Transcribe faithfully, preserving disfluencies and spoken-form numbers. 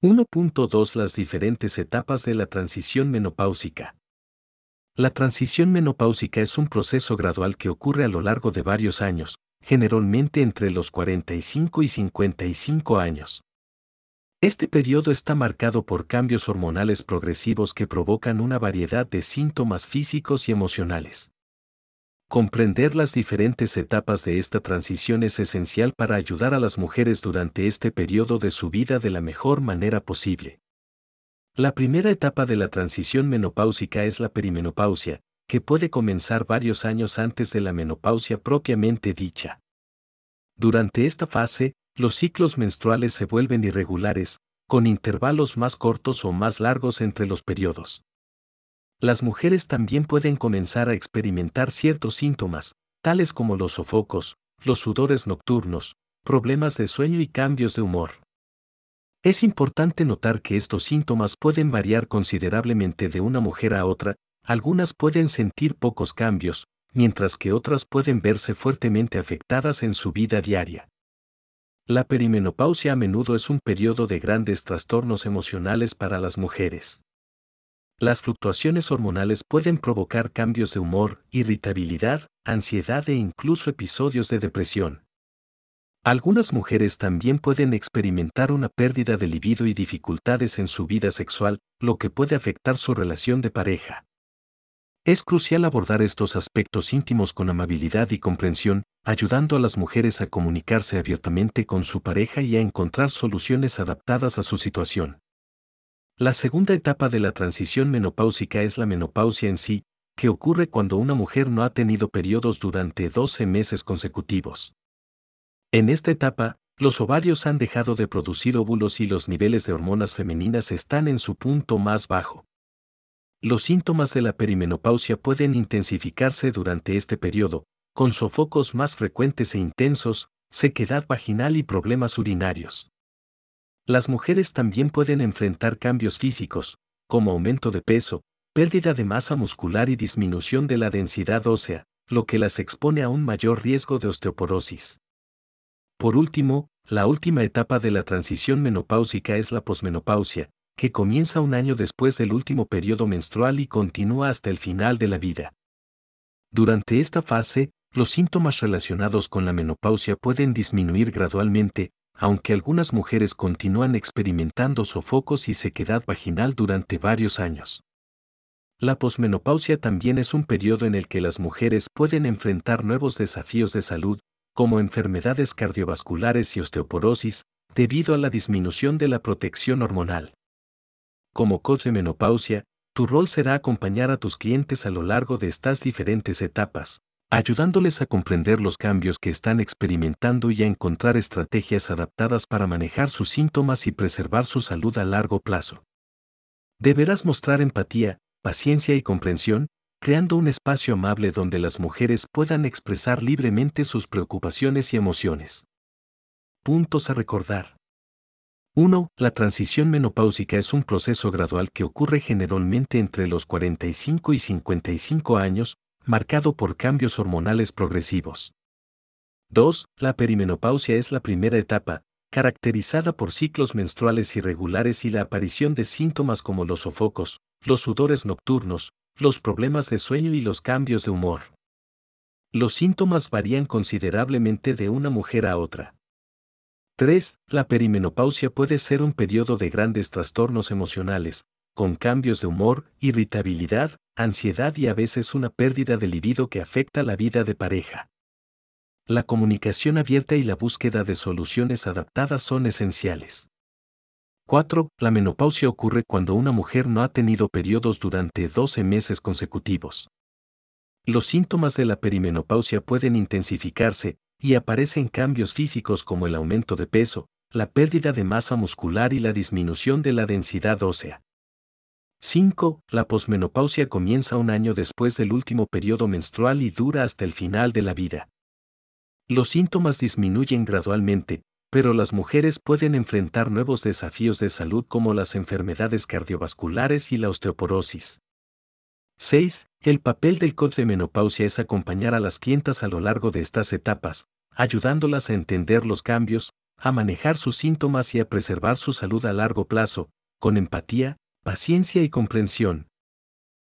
uno punto dos Las diferentes etapas de la transición menopáusica. La transición menopáusica es un proceso gradual que ocurre a lo largo de varios años, generalmente entre los cuarenta y cinco y cincuenta y cinco años. Este periodo está marcado por cambios hormonales progresivos que provocan una variedad de síntomas físicos y emocionales. Comprender las diferentes etapas de esta transición es esencial para ayudar a las mujeres durante este periodo de su vida de la mejor manera posible. La primera etapa de la transición menopáusica es la perimenopausia, que puede comenzar varios años antes de la menopausia propiamente dicha. Durante esta fase, los ciclos menstruales se vuelven irregulares, con intervalos más cortos o más largos entre los periodos. Las mujeres también pueden comenzar a experimentar ciertos síntomas, tales como los sofocos, los sudores nocturnos, problemas de sueño y cambios de humor. Es importante notar que estos síntomas pueden variar considerablemente de una mujer a otra, algunas pueden sentir pocos cambios, mientras que otras pueden verse fuertemente afectadas en su vida diaria. La perimenopausia a menudo es un periodo de grandes trastornos emocionales para las mujeres. Las fluctuaciones hormonales pueden provocar cambios de humor, irritabilidad, ansiedad e incluso episodios de depresión. Algunas mujeres también pueden experimentar una pérdida de libido y dificultades en su vida sexual, lo que puede afectar su relación de pareja. Es crucial abordar estos aspectos íntimos con amabilidad y comprensión, ayudando a las mujeres a comunicarse abiertamente con su pareja y a encontrar soluciones adaptadas a su situación. La segunda etapa de la transición menopáusica es la menopausia en sí, que ocurre cuando una mujer no ha tenido periodos durante doce meses consecutivos. En esta etapa, los ovarios han dejado de producir óvulos y los niveles de hormonas femeninas están en su punto más bajo. Los síntomas de la perimenopausia pueden intensificarse durante este periodo, con sofocos más frecuentes e intensos, sequedad vaginal y problemas urinarios. Las mujeres también pueden enfrentar cambios físicos, como aumento de peso, pérdida de masa muscular y disminución de la densidad ósea, lo que las expone a un mayor riesgo de osteoporosis. Por último, la última etapa de la transición menopáusica es la posmenopausia, que comienza un año después del último periodo menstrual y continúa hasta el final de la vida. Durante esta fase, los síntomas relacionados con la menopausia pueden disminuir gradualmente, aunque algunas mujeres continúan experimentando sofocos y sequedad vaginal durante varios años. La posmenopausia también es un periodo en el que las mujeres pueden enfrentar nuevos desafíos de salud, como enfermedades cardiovasculares y osteoporosis, debido a la disminución de la protección hormonal. Como coach de menopausia, tu rol será acompañar a tus clientes a lo largo de estas diferentes etapas, ayudándoles a comprender los cambios que están experimentando y a encontrar estrategias adaptadas para manejar sus síntomas y preservar su salud a largo plazo. Deberás mostrar empatía, paciencia y comprensión, creando un espacio amable donde las mujeres puedan expresar libremente sus preocupaciones y emociones. Puntos a recordar. uno. La transición menopáusica es un proceso gradual que ocurre generalmente entre los cuarenta y cinco y cincuenta y cinco años, marcado por cambios hormonales progresivos. dos. La perimenopausia es la primera etapa, caracterizada por ciclos menstruales irregulares y la aparición de síntomas como los sofocos, los sudores nocturnos, los problemas de sueño y los cambios de humor. Los síntomas varían considerablemente de una mujer a otra. tres. La perimenopausia puede ser un periodo de grandes trastornos emocionales, con cambios de humor, irritabilidad, ansiedad y a veces una pérdida de libido que afecta la vida de pareja. La comunicación abierta y la búsqueda de soluciones adaptadas son esenciales. cuatro. La menopausia ocurre cuando una mujer no ha tenido periodos durante doce meses consecutivos. Los síntomas de la perimenopausia pueden intensificarse, y aparecen cambios físicos como el aumento de peso, la pérdida de masa muscular y la disminución de la densidad ósea. cinco. La posmenopausia comienza un año después del último periodo menstrual y dura hasta el final de la vida. Los síntomas disminuyen gradualmente, pero las mujeres pueden enfrentar nuevos desafíos de salud como las enfermedades cardiovasculares y la osteoporosis. seis. El papel del coach de menopausia es acompañar a las clientas a lo largo de estas etapas, ayudándolas a entender los cambios, a manejar sus síntomas y a preservar su salud a largo plazo, con empatía, paciencia y comprensión.